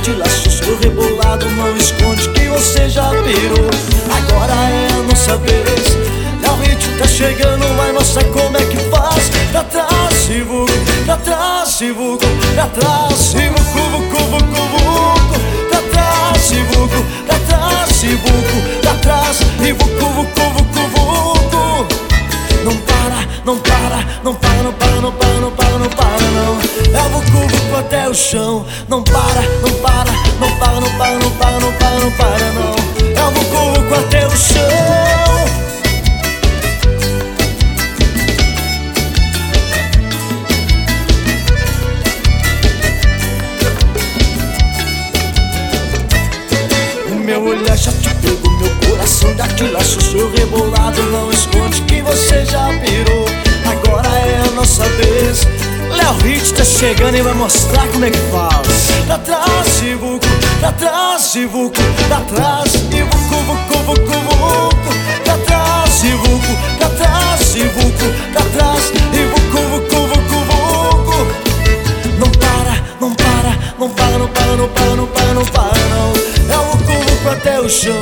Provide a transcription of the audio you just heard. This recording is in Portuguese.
te laço, seu rebolado não esconde que você já pirou. Agora é a nossa vez, é o ritmo tá chegando, vai mostrar como é que faz. Pra trás e vucu, pra trás e vucu, pra trás e vucu, vucu, vucu, vucu. Pra trás e vucu, pra trás e vucu, pra trás e vucu, vucu, vucu, vucu. Não para, não para, não para, não para, não para, não para, não para, não. É o vucu, vucu até o chão. Não para, não para, não para, não para, não para, não para, não para, não. É o vucu, vucu até o chão. Meu olhar já te pegou, meu coração já te laço, seu rebolado não esconde que você já pirou. Agora é a nossa vez, Léo Hit tá chegando e vai mostrar como é que faz. Pra trás e vucu, pra trás e vucu, pra trás e vucu, vucu, vucu, vucu. Pra trás e vucu, pra trás e vucu, pra trás e vucu, vucu, vucu, vucu. Não para, não para, não para, não para, não para, não para, não para, não. É o vucu, vucu até o chão.